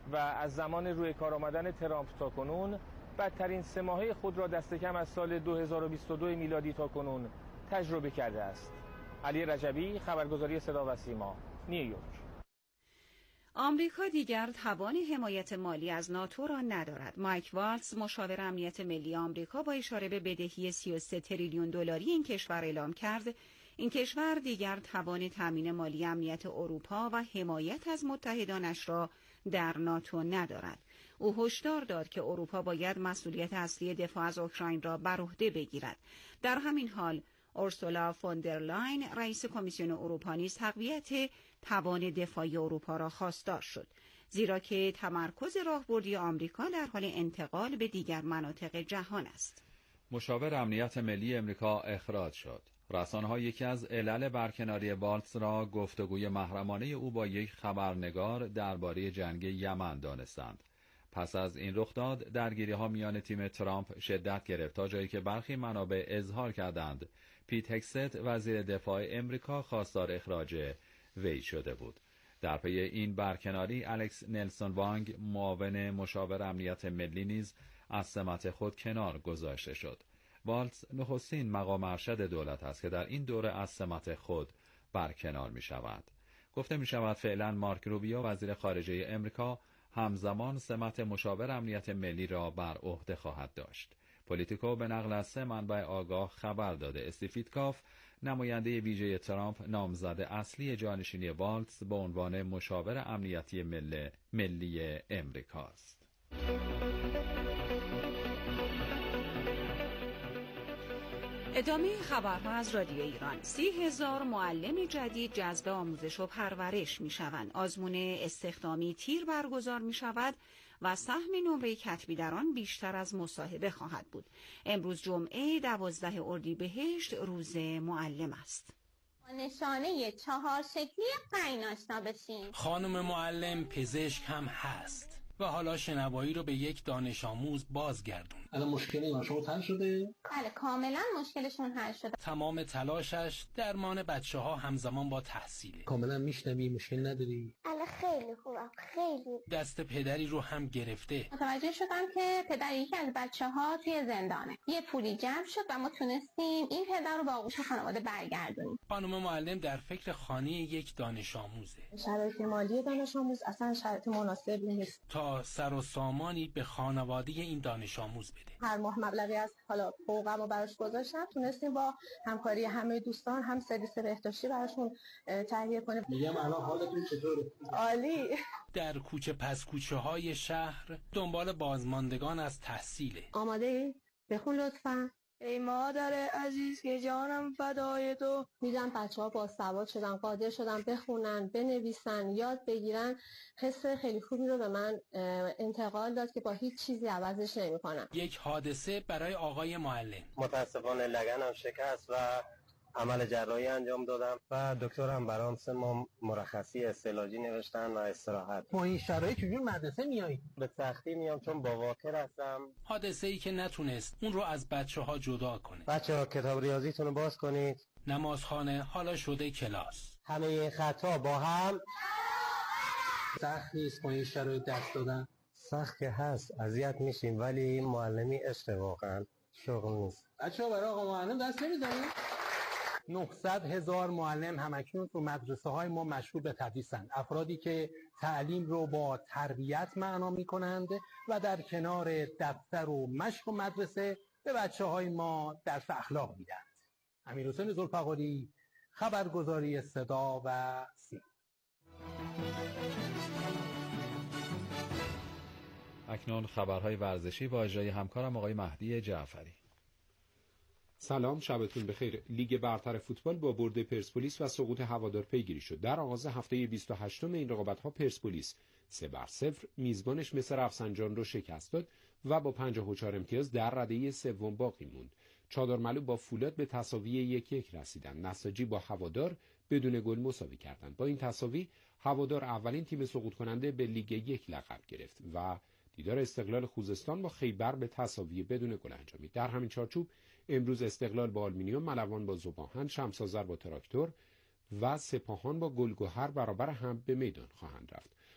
و از زمان روی کار آمدن ترامپ تا کنون بدترین سه ماهه خود را دست کم از سال دو هزار و بیست و دو میلادی تا کنون تجربه کرده است. علی رجبی، خبرگزاری صدا و سیما، نیویورک.
آمریکا دیگر توان حمایت مالی از ناتو را ندارد. مایک والتز، مشاور امنیت ملی آمریکا، با اشاره به بدهی سی و سه تریلیون دلاری این کشور اعلام کرد این کشور دیگر توان تامین مالی امنیت اروپا و حمایت از متحدانش را در ناتو ندارد. او هشدار داد که اروپا باید مسئولیت اصلی دفاع از اوکراین را بر عهده بگیرد. در همین حال اورسولا فون در لاین، رئیس کمیسیون اروپا، نیز تقویت توان دفاعی اروپا را خواستار شد، زیرا که تمرکز راهبردی آمریکا در حال انتقال به دیگر مناطق جهان است.
مشاور امنیت ملی آمریکا اخراج شد. رسانه‌ها یکی از علل برکناری والتز را گفتگوی محرمانه او با یک خبرنگار درباره جنگ یمن دانستند. پس از این رخداد درگیری‌ها میان تیم ترامپ شدت گرفت تا جایی که برخی منابع اظهار کردند پیت هگست، وزیر دفاع امریکا، خواستار اخراج وی شده بود. در پی این برکناری الکس نلسون وانگ، معاون مشاور امنیت ملی، نیز از سمت خود کنار گذاشته شد. والتز نخستین مقام ارشد دولت است که در این دوره از سمت خود برکنار می شود. گفته می شود فعلا مارک روبیو، وزیر خارجه امریکا، همزمان سمت مشاور امنیت ملی را بر عهده خواهد داشت. پولیتیکو به نقل از سه منبع آگاه خبر داده استیو ویتکاف، نماینده ویژه ترامپ، نامزد اصلی جانشینی والتز به عنوان مشاور امنیتی ملی, ملی امریکاست.
ادامه خبرها از رادیو ایران. سی هزار معلم جدید جذب آموزش و پرورش می شوند. آزمون استخدامی تیر برگزار می شود و سهم نمره کتبی در آن بیشتر از مصاحبه خواهد بود. امروز جمعه دوازده اردیبهشت روز معلم است.
نشانه چهار شکلی قین آشنا بشین.
خانم معلم پزشک هم هست و حالا شنوایی رو به یک دانش آموز بازگردون.
الان مشکل دانش‌آموز حل شده؟
بله کاملا مشکلشون حل شده.
تمام تلاشش درمان بچه‌ها همزمان با تحصیله.
کاملا میشنوی، مشکل نداری؟
الان خیلی خوبم، خیلی.
دست پدری رو هم گرفته.
متوجه شدم که پدر یکی از بچه‌ها توی زندانه. یه پولی جمع شد و ما تونستیم این پدر رو به آغوش خانواده برگردونیم.
خانم معلم در فکر خانه یک دانش آموزه.
شرایط مالی دانش آموز اصلا شرایط مناسبی نیست
تا سر و سامانی به خانواده این دانش آموز بده.
هر ماه مبلغی از حالا حقوقم رو براش گذاشتم، تونستیم با همکاری همه دوستان هم سرویس بهداشتی براشون تهیه کنیم.
میگم الان حالتون چطوره؟
عالی.
در کوچه پس کوچه های شهر دنبال بازماندگان از تحصیله.
آماده ای؟ بخون لطفاً.
ای مادر عزیز که جانم فدای تو.
دیدم بچه ها باسواد شدن، قادر شدن بخونن، بنویسن، یاد بگیرن. حس خیلی خوبی رو به من انتقال داد که با هیچ چیزی عوضش نمی کنم.
یک حادثه برای آقای معلم.
متاسفانه لگنم شکست و عمل جراحی انجام دادم و دکترم برام سه ماه مرخصی استعلاجی نوشتن و استراحت.
با این شرایط چجور مدرسه میایی؟
به سختی میام چون با واکر هستم.
حادثه ای که نتونست اون رو از بچه ها جدا کنه.
بچه ها کتاب ریاضیتون رو باز کنید.
نمازخانه حالا شده کلاس.
همه این خطا با هم.
سخت نیست با این شرایط دست دادن؟
سخت که هست، اذیت میشیم ولی معلمی عشق واقعا، شغل نیست.
بچه ها برای آقا معلم دست نمیزنید؟ نهصد هزار معلم همکنون تو مدرسه های ما مشغول به تدریسند. افرادی که تعلیم رو با تربیت معنا می کنند و در کنار دفتر و مشق و مدرسه به بچه های ما درس اخلاق میدند. امیرحسین ذوالفقاری، خبرگزاری صدا و سیما.
اکنون خبرهای ورزشی با اجرای همکارم آقای مهدی جعفری.
سلام، شبتون بخیر. لیگ برتر فوتبال با برد پرسپولیس و سقوط هوادار پیگیری شد. در آغاز هفته بیست و هشتم این رقابت‌ها پرسپولیس سه بر صفر میزبانش مثل رفسنجان رو شکست داد و با پنجاه و چهار امتیاز در رده سوم باقی موند. چادرملو با فولاد به تساوی یک یک رسیدند. نساجی با هوادار بدون گل مساوی کردند. با این تساوی هوادار اولین تیم سقوط کننده به لیگ یک لقب گرفت و دیدار استقلال خوزستان با خیبر به تساوی بدون گل انجامید. در همین چارچوب امروز استقلال با آلومینیوم، ملوان با ذوب‌آهن، شمس‌آذر با تراکتور و سپاهان با گلگهر برابر هم به میدان خواهند رفت.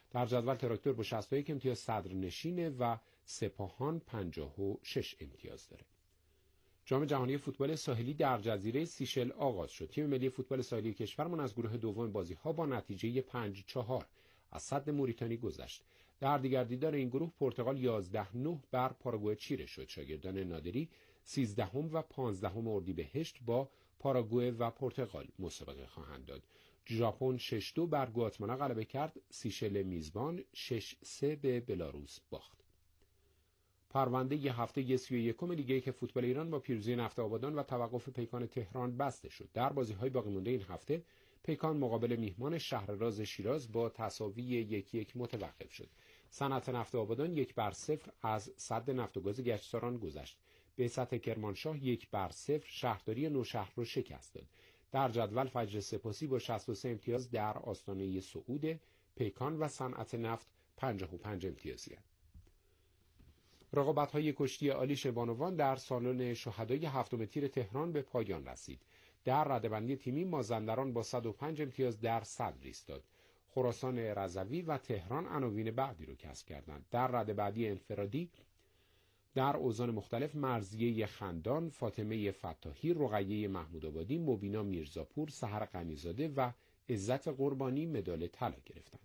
در جدول تراکتور با شصت و یک امتیاز صدرنشینه و سپاهان پنجاه و شش امتیاز داره. جام جهانی فوتبال ساحلی در جزیره سیشل آغاز شد. تیم ملی فوتبال ساحلی کشورمان از گروه دوم بازی‌ها با نتیجه پنج چهار از صد موریتانی گذشت. در دیگر دیدار این گروه پرتغال یازده نه بر پاراگوئه چیره شد. شاگردان نادری سیزدهم و پانزدهم اردیبهشت با پاراگوئه و پرتغال مسابقه خواهند داد. ژاپن شش دو بر گواتمالا غلبه کرد. سیشل میزبان شش سه به بلاروس باخت. پرونده ی هفته سی و یکم لیگ یک فوتبال ایران با پیروزی نفت آبادان و توقف پیکان تهران بسته شد. در بازی‌های باقی مانده این هفته پیکان مقابل میهمان شهرراز شیراز با تساوی یک یک متوقف شد. صنعت نفت آبادان یک بر صفر از سد نفت و گاز گچساران گذشت. بعثت کرمانشاه یک بر صفر شهرداری نوشهر را شکست داد. در جدول فجر سپاسی با شصت و سه امتیاز در آستانه صعود، پیکان و صنعت نفت پنجاه و پنج امتیازی هستند. رقابت‌های کشتی عالی بانوان در سالن شهدای هفتم تیر تهران به پایان رسید. در رده‌بندی تیمی مازندران با صد و پنج امتیاز در صدر ایستاد. خراسان رضوی و تهران عناوین بعدی رو کسب کردند. در رده‌بندی انفرادی در اوزان مختلف مرضیه خندان، فاطمه فتاحی، رقیه محمودآبادی، مبینا میرزاپور، سحر غنیزاده و عزت قربانی مدال طلا گرفتند.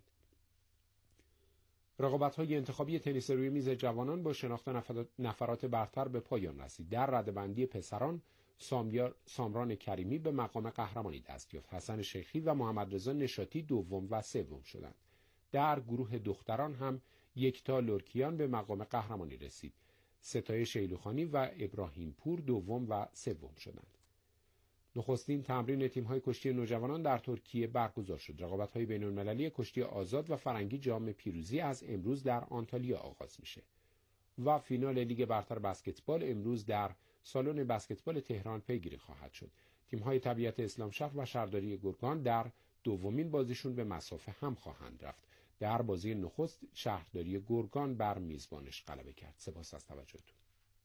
رقابت‌های انتخابی تنیس روی میز جوانان با شناخت نفرات برتر به پایان رسید. در رده‌بندی پسران سامران کریمی به مقام قهرمانی دست یافت. حسن شیخی و محمد رضا نشاطی دوم و سوم شدند. در گروه دختران هم یکتا لرکیان به مقام قهرمانی رسید. ستایش شیلوخانی و ابراهیم پور دوم و سوم شدند. نخستین تمرین تیم‌های کشتی نوجوانان در ترکیه برگزار شد. رقابت‌های بین‌المللی کشتی آزاد و فرنگی جام پیروزی از امروز در آنتالیا آغاز میشه. و فینال لیگ برتر بسکتبال امروز در سالن بسکتبال تهران پیگیری خواهد شد. تیم‌های طبیعت اسلامشهر و شهرداری گرگان در دومین بازیشون به مسافه هم خواهند رفت. در بازی نخست شهرداری گرگان بر میزبانش غلبه کرد. سپاس از توجهتون.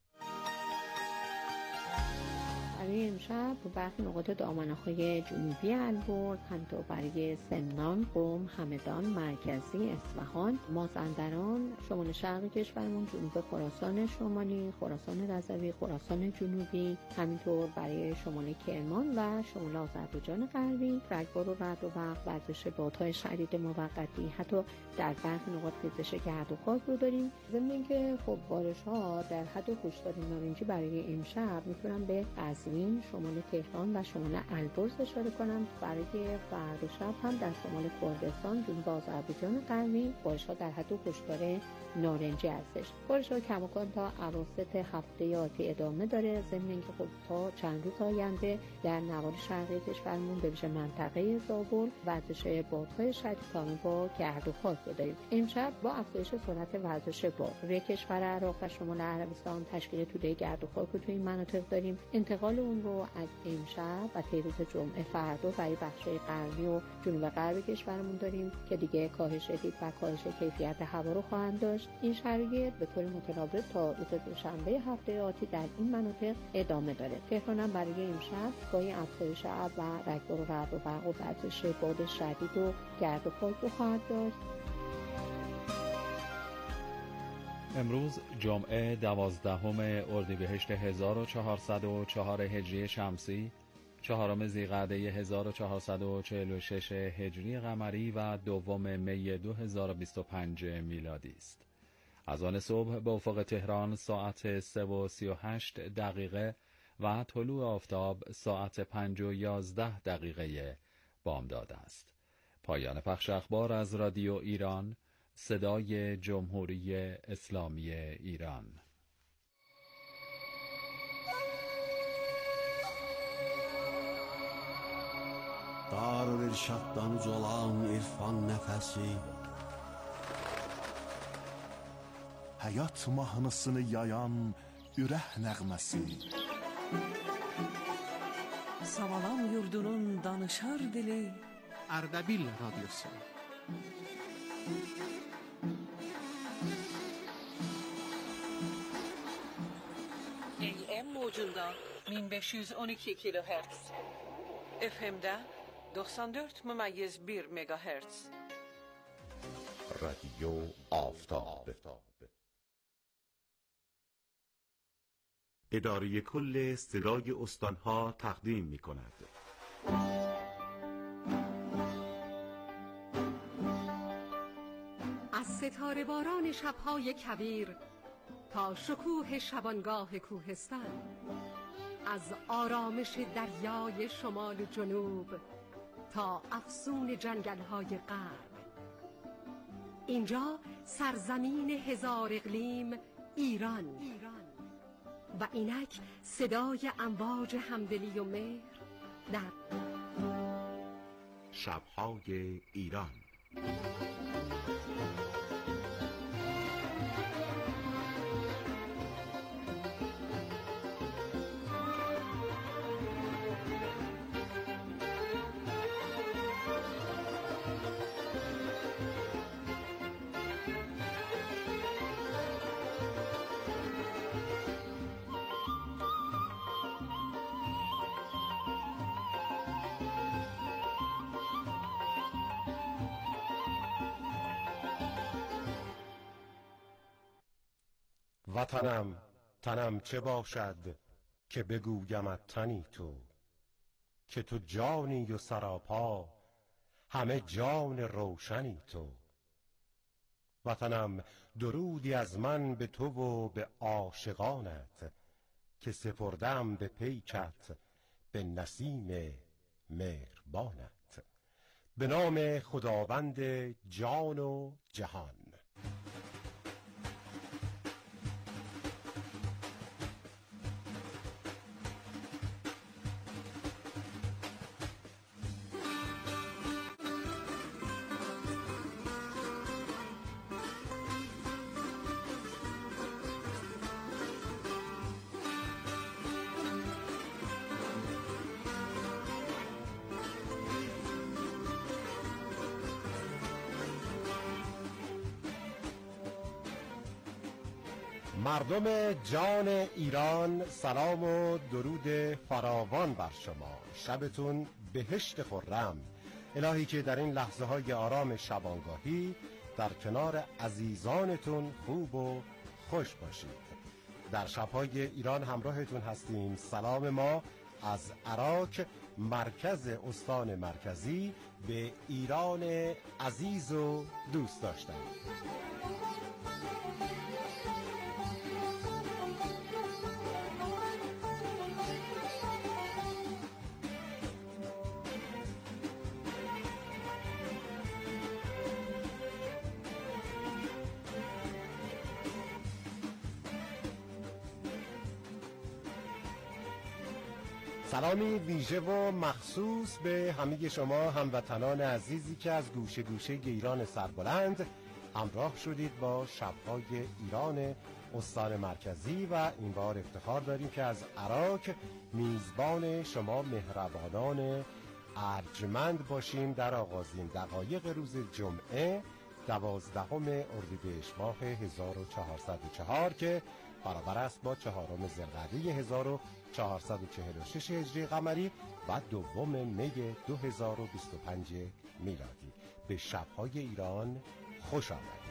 برای امشب برخی نقاط دامنه‌های جنوبی البرز همینطور برای سمنان، قم، همدان، مرکزی، اصفهان، مازندران، شمال شرق کشورمون، جنوب خراسان شمالی، خراسان رضوی، خراسان جنوبی، همینطور برای شمال کرمان و شمال آذربایجان غربی رگبار و رعد و برق، وزش بادهای شدید موقتی، حتی در برخی نقاط ریزش گرد و خاک رو داریم. ضمن اینکه خب بارش‌ها در حد هشدار نارنجی برای امشب میتونن به قزوین، شمال تهران و شمال البرز اشاره کنم. برای فردا شب هم در شمال کردستان، جنوب آذربایجان غربی بارش‌ها در حد هشدار نارنجی هستش. بارش‌ها کماکان تا اواسط هفته آتی ادامه داره. ضمن اینکه خب تا چند روز آینده در نواحی شرقی کشورمون به ویژه منطقه زابل وزش بادهای شدید کامل با گرد و خاک رو داریم. امشب با افزایش سرعت وزش باد روی کشور عراق و شمال عربستان تشکیل توده گرد و خاک رو توی این مناطق داریم. انتقال اون رو از امشب و طی روز جمعه فردا برای بخش‌های غربی و جنوب غربی کشورمون داریم که دیگه کاهش دید و کاهش کیفیت هوا رو خواهند داشت. این شرایط به طور متناوب تا روز دوشنبه هفته آتی در این مناطق ادامه داره. تهران هم برای امشب گاهی افزایش ابر و رگبار و رعد و برق و وزش باد شدید و گرد و خاک رو خواهد داشت.
امروز جمعه دوازدهم اردیبهشت هزار و چهارصد و چهار هجری شمسی، چهارم ذیقعده هزار و چهارصد و چهل و شش هجری قمری و دوم می دو هزار و بیست و پنج میلادی است. از آن صبح به افق تهران ساعت سه و سی و هشت دقیقه و طلوع آفتاب ساعت پنج و یازده دقیقه بامداد است. پایان پخش اخبار از رادیو ایران، صدای جمهوری اسلامی ایران.
Darül-İrşaddan uzalan irfan nəfəsi, həyat mahnısını yayan ürək nəğməsi,
Savalan yurdunun danışar dili,
Ardabil Radyosu.
A M موجunda bin beş yüz on iki kilohertz. F M'de doksan dört nokta bir megahertz.
رادیو آفتاب. اداره کل صدای استانها تقدیم می کند.
از ستاره باران شبهای کویر تا شکوه شبانگاه کوهستان، از آرامش دریای شمال و جنوب تا افسون جنگل‌های غرب، اینجا سرزمین هزار اقلیم ایران و اینک صدای امواج همدلی و مهر در
شب‌های ایران. وطنم تنم چه باشد که بگویمت تنی تو، که تو جانی و سراپا همه جان روشنی تو. وطنم درودی از من به تو و به عاشقانت، که سپردم به پیکت به نسیم مهربانت. به نام خداوند جان و جهان. مردم جان ایران، سلام و درود فراوان بر شما. شبتون بهشت خرم. الهی که در این لحظه های آرام شبانگاهی در کنار عزیزانتون خوب و خوش باشید. در شبهای ایران همراهتون هستیم. سلام ما از عراق، مرکز استان مرکزی، به ایران عزیز و دوست داشتم. سلامی ویژه و مخصوص به همه شما هموطنان عزیزی که از گوشه گوشه ایران سربلند همراه شدید با شب‌های ایران استان مرکزی و این بار افتخار داریم که از عراق میزبان شما مهربانان ارجمند باشیم در آغازین دقایق روز جمعه دوازدهم اردیبهشت ماه هزار و چهارصد و چهار که برابر است با چهارم ذوالقعده هزار و چهارصد و چهل و شش هجری قمری و دوم می دو هزار و بیست و پنج میلادی. به شب‌های ایران خوش آمدید.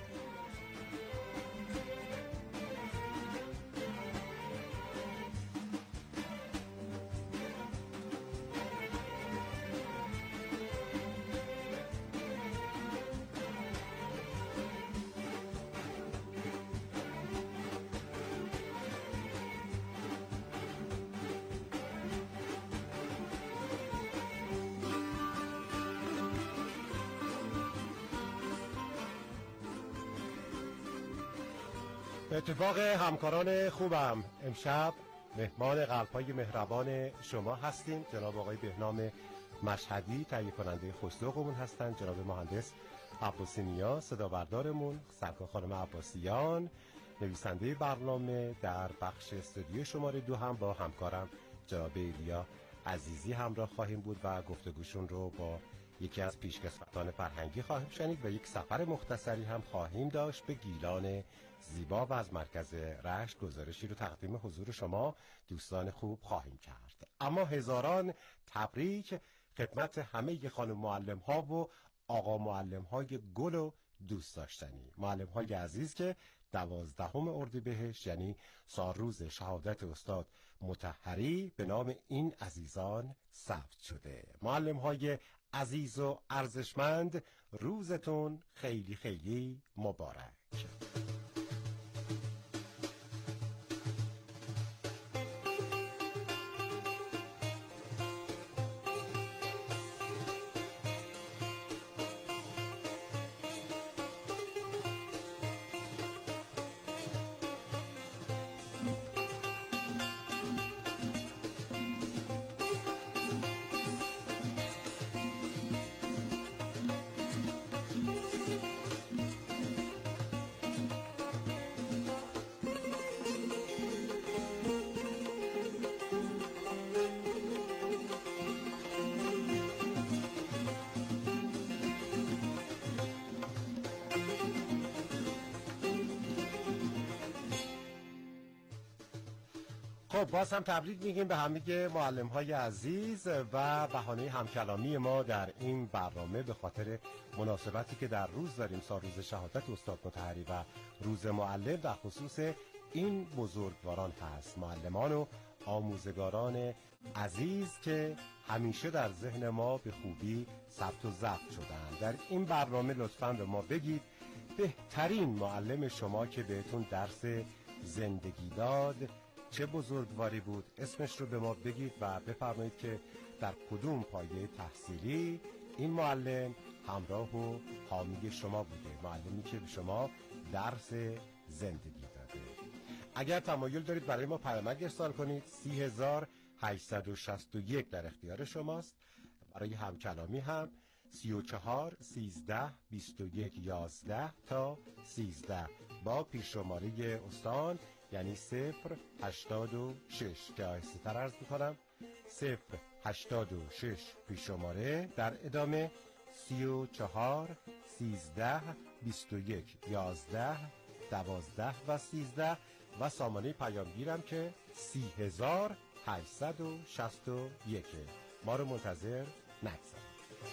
به اتفاق همکاران خوبم امشب مهمان قلب‌های مهربان شما هستیم. جناب آقای بهنام مشهدی تهیه کننده خوش‌ذوقمون هستند، جناب مهندس عباسی نیا صدا بردارمون، سرکار خانم عباسیان نویسنده برنامه در بخش استودیو شماره دو هم با همکارم جناب ایلیا عزیزی همراه خواهیم بود و گفتگوشون رو با یکی از پیشکسوتان فرهنگی خواهیم شنید و یک سفر مختصری هم خواهیم داشت به گیلان زیبا و از مرکز رشت گزارشی رو تقدیم حضور شما دوستان خوب خواهیم کرد. اما هزاران تبریک خدمت همه خانم معلم ها و آقا معلم های گل و دوست داشتنی. معلم های عزیز که دوازدهم اردیبهشت یعنی سالروز شهادت استاد مطهری به نام این عزیزان ثبت شده. معلم های عزیز و ارزشمند، روزتون خیلی خیلی مبارک. خب باز هم تبریک میگیم به همه معلم های عزیز و بهانه همکلامی ما در این برنامه به خاطر مناسبتی که در روز داریم، سالروز شهادت استاد مطهری و روز معلم، در خصوص این بزرگواران هست، معلمان و آموزگاران عزیز که همیشه در ذهن ما به خوبی ثبت و ضبط شدن. در این برنامه لطفاً به ما بگید بهترین معلم شما که بهتون درس زندگی داد چه بزرگواری بود، اسمش رو به ما بگید و بفرمایید که در کدوم پایه تحصیلی این معلم همراه و حامی شما بوده، معلمی که به شما درس زندگی داده. اگر تمایل دارید برای ما پیامک ارسال کنید، سی هزار هشتصد و شصت و یک در اختیار شماست. برای همکلامی هم سی و چهار سیزده بیست و یک یازده تا سیزده با پیش شماره استان یعنی صفر هشتاد و شش که آهسته تر عرض میکنم، صفر هشتاد و شش پیش شماره، در ادامه سی و چهار سیزده بیست و یک یازده دوازده و سیزده و سامانه پیامگیرم که سی هزار هشتصد و شصت و یک. ما رو منتظر نگذارید.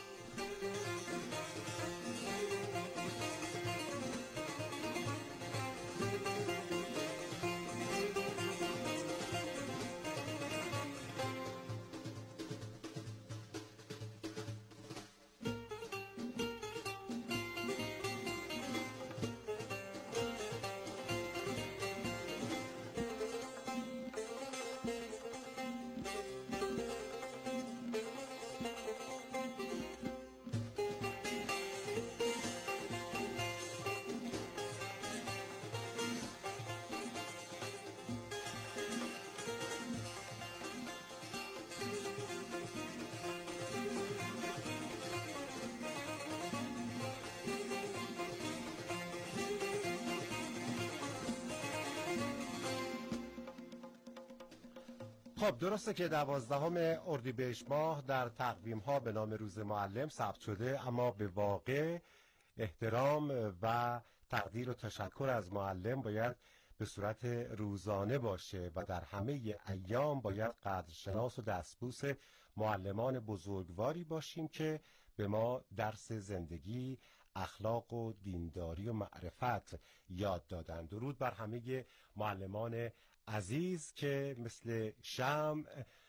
خب درسته که دوازدهم اردیبهشت ماه در تقویم ها به نام روز معلم ثبت شده، اما به واقع احترام و تقدیر و تشکر از معلم باید به صورت روزانه باشه و در همه ایام باید قدرشناس و دستبوس معلمان بزرگواری باشیم که به ما درس زندگی، اخلاق و دینداری و معرفت یاد دادن. درود بر همه معلمان عزیز که مثل شمع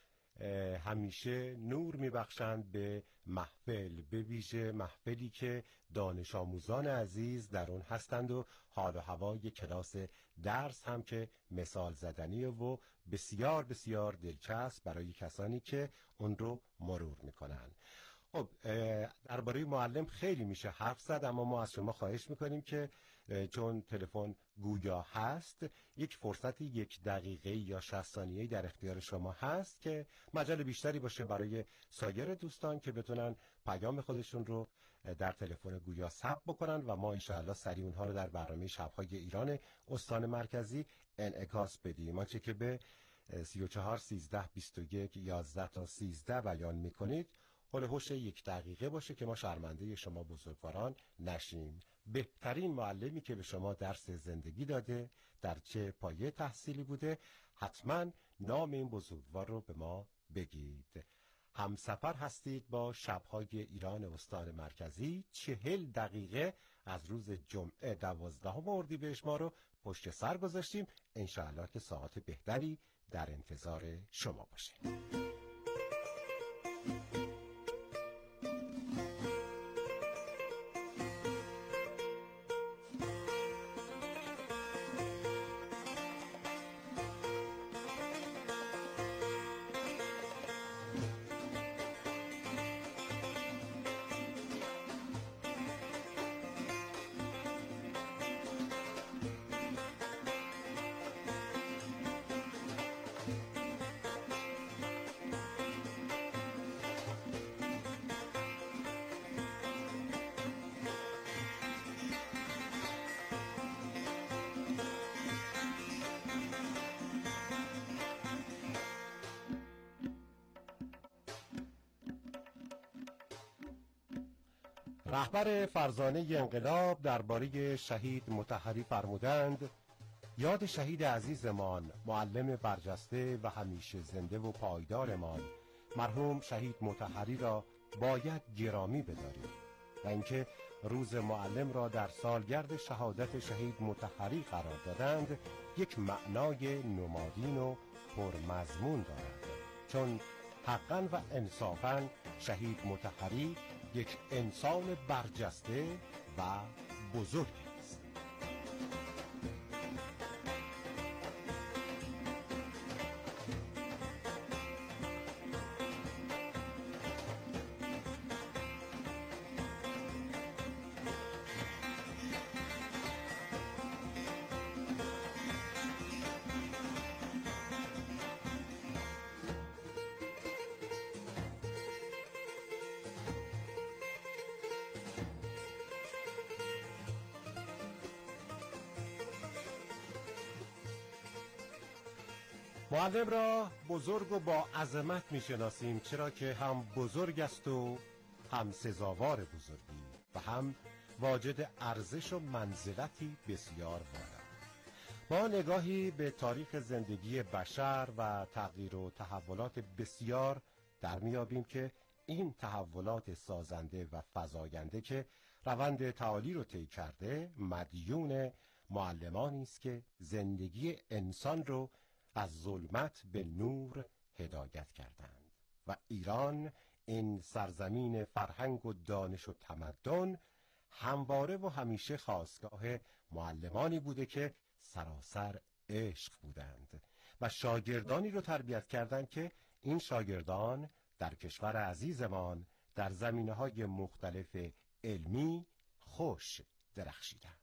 همیشه نور میبخشند به محفل، به ویژه محفلی که دانش آموزان عزیز در اون هستند و حال و هوای کلاس درس هم که مثال زدنیه و بسیار بسیار دلچسب برای کسانی که اون رو مرور میکنن. خب درباره معلم خیلی میشه حرف زد، اما ما از شما خواهش میکنیم که چون تلفن گویا هست، یک فرصت یک دقیقه یا شصت ثانیه‌ای در اختیار شما هست که مجال بیشتری باشه برای سایر دوستان که بتونن پیام خودشون رو در تلفن گویا ثبت بکنن و ما انشاءالله سریع اونها رو در برنامه شب‌های ایران استان مرکزی انعکاس بدیم. آنچه که به سی و چهار سیزده بیست و یک یازده تا سیزده بیان میکنید حول هوش یک دقیقه باشه که ما شرمنده شما بزرگواران نشیم. بهترین معلمی که به شما درس زندگی داده، در چه پایه تحصیلی بوده، حتما نام این بزرگوار رو به ما بگید. همسفر هستید با شب‌های ایران استان مرکزی. چهل دقیقه از روز جمعه دوازدهم اردیبهشت ما رو پشت سر گذاشتیم. انشاءالله که ساعت بهتری در انتظار شما باشه. رهبر فرزانه انقلاب درباره شهید مطهری فرمودند: یاد شهید عزیزمان، معلم برجسته و همیشه زنده و پایدارمان، مرحوم شهید مطهری را باید گرامی بداریم و اینکه روز معلم را در سالگرد شهادت شهید مطهری قرار دادند یک معنای نمادین و پرمضمون دارد، چون حقاً و انصافاً شهید مطهری یک انسان برجسته و بزرگ است. معلم را بزرگ و با عظمت میشناسیم، چرا که هم بزرگ است و هم سزاوار بزرگی و هم واجد ارزش و منزلتی بسیار بالا. ما نگاهی به تاریخ زندگی بشر و تغییر و تحولات بسیار در میابیم که این تحولات سازنده و فزاینده که روند تعالی رو طی کرده مدیون معلمانی است که زندگی انسان رو از ظلمت به نور هدایت کردند و ایران، این سرزمین فرهنگ و دانش و تمدن، همواره و همیشه خاستگاه معلمانی بوده که سراسر عشق بودند و شاگردانی رو تربیت کردند که این شاگردان در کشور عزیزمان در زمینه‌های مختلف علمی خوش درخشیدند.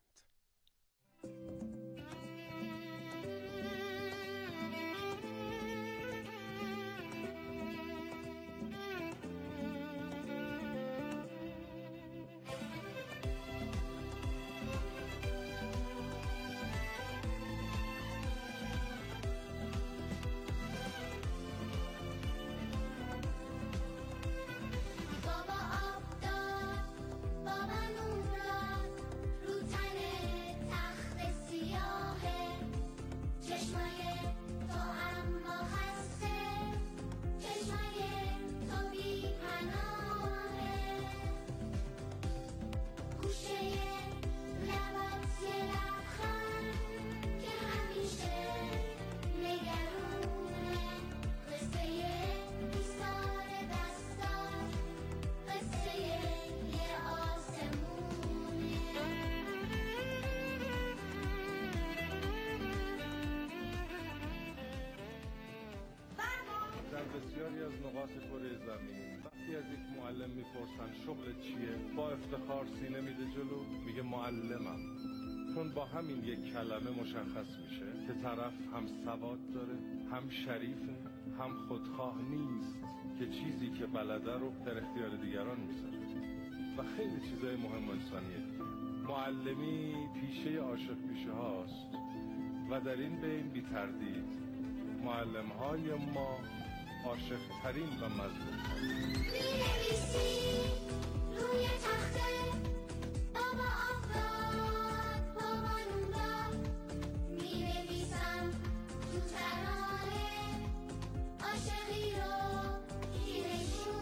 بسیاری از نقاط کره زمین وقتی از یک معلم میپرسن شغل چیه، با افتخار سینه میده جلو، میگه معلمم، چون با همین یک کلمه مشخص میشه که طرف هم سواد داره، هم شریفه، هم خودخواه نیست که چیزی که بلده رو در اختیار دیگران میذاره و خیلی چیزای مهم انسانیه. معلمی پیشه عاشق پیشه هاست و در این بین بی تردید معلم های ما عاشق ترین و مظلوم ترین.
می‌نویسی روی تخته بابا افتاد بابا نوندا، می‌نویسم تو ترانه عاشقی رو گیرشون.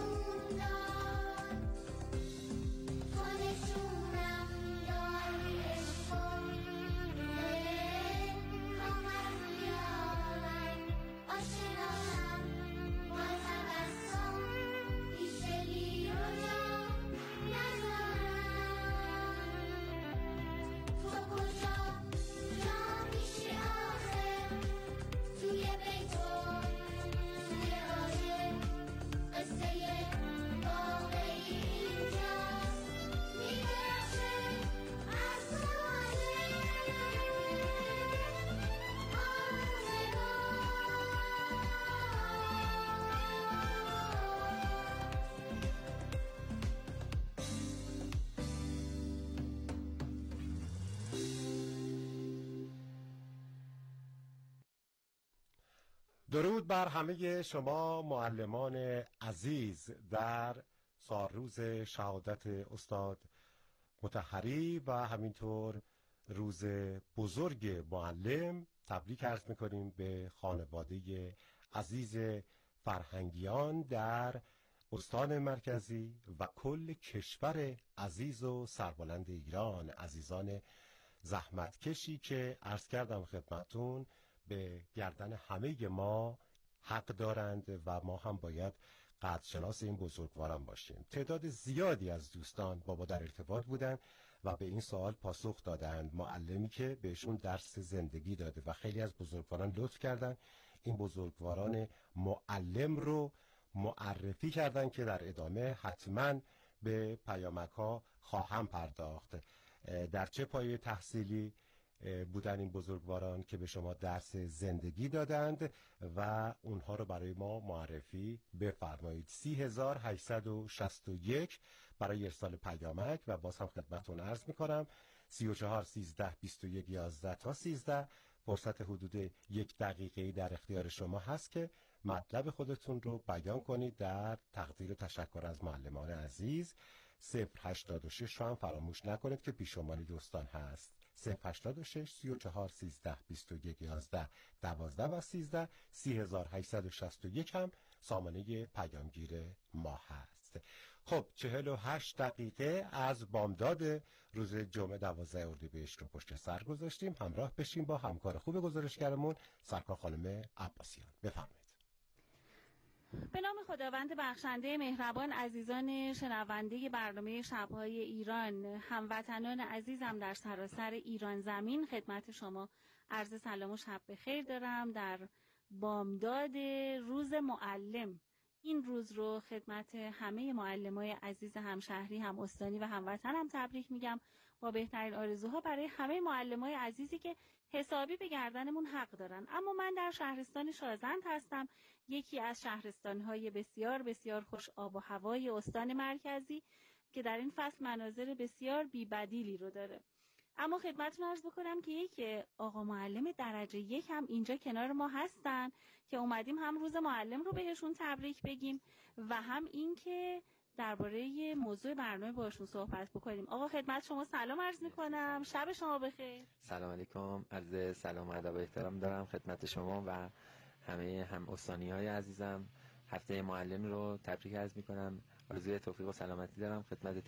درود بر همه شما معلمان عزیز در سالروز شهادت استاد مطهری و همینطور روز بزرگ معلم. تبریک عرض میکنیم به خانواده عزیز فرهنگیان در استان مرکزی و کل کشور عزیز و سربلند ایران، عزیزان زحمتکشی که عرض کردم خدمتون به گردن همه ما حق دارند و ما هم باید قدرشناس این بزرگواران باشیم. تعداد زیادی از دوستان با ما در ارتباط بودند و به این سوال پاسخ دادند. معلمی که بهشون درس زندگی داده و خیلی از بزرگواران لطف کردند این بزرگواران معلم رو معرفی کردن که در ادامه حتما به پیامک ها خواهم پرداخت. در چه پایه تحصیلی بودن این بزرگواران که به شما درس زندگی دادند و اونها رو برای ما معرفی بفرمایید. سی هزار هشتصد و شصت و یک برای ارسال پیامک و باز هم خدمتتون عرض میکنم سی و چهار سیزده بیست و یک یازده تا سیزده. فرصت حدود یک دقیقه در اختیار شما هست که مطلب خودتون رو بیان کنید در تقدیر و تشکر از معلمان عزیز. صفر هشتاد و شش رو هم فراموش نکنید که پیش‌عنوان دوستان هست. صفر هشتاد و شش سی و چهار سیزده بیست و یک یازده دوازده و سیزده. سی هزار هشتصد و شصت و یک هم سامانه پیامگیر ما هست. خب چهل و هشت دقیقه از بامداد روز جمعه دوازده اردیبهشت رو پشت سر گذاشتیم. همراه بشیم با همکار خوب گزارشگرمون سرکار خانم عباسیان. بفرمایید.
به نام خداوند بخشنده مهربان، عزیزان شنونده برنامه شب‌های ایران، هموطنان عزیزم در سراسر ایران زمین، خدمت شما عرض سلام و شب بخیر دارم در بامداد روز معلم. این روز رو خدمت همه معلمای عزیز همشهری، هم استانی و هموطنم تبریک میگم با بهترین آرزوها برای همه معلمای عزیزی که حسابی به گردنمون حق دارن. اما من در شهرستان شازند هستم، یکی از شهرستان‌های بسیار بسیار خوش آب و هوای استان مرکزی که در این فصل مناظر بسیار بی‌بدیلی رو داره. اما خدمتتون عرض بکنم که یک آقا معلم درجه یک هم اینجا کنار ما هستن که اومدیم هم روز معلم رو بهشون تبریک بگیم و هم این که درباره موضوع برنامه باشون صحبت بکنیم. آقا خدمت شما سلام عرض میکنم، شب شما بخیر.
سلام علیکم، عرض سلام و ادب و احترام دارم خدمت شما و همه هم استانی های عزیزم. هفته معلم رو تبریک عرض میکنم، آرزوی توفیق و سلامتی دارم خدمت